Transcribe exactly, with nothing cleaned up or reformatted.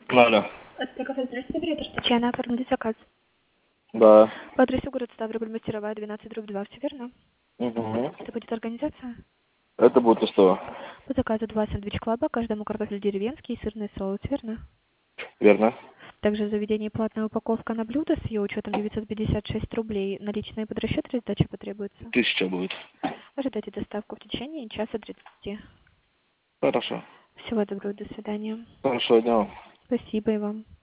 Алло. Это кафе «Здравствуйте», оператор Татьяна, оформили заказ. Да. По адресу город Ставрополь, Мастеровая, двенадцать, дробь два, все верно? Угу. Это будет организация? Это будет что? По заказу два сэндвич клаба, каждому картофель деревенский и сырный соус, верно? Верно. Также в заведении платная упаковка на блюдо с ее учетом девятьсот пятьдесят шесть рублей. Наличные под расчет или сдача потребуется? Тысяча будет. Ожидайте доставку в течение часа тридцати. Хорошо. Всего доброго, до свидания. Хорошего дня. Спасибо и вам.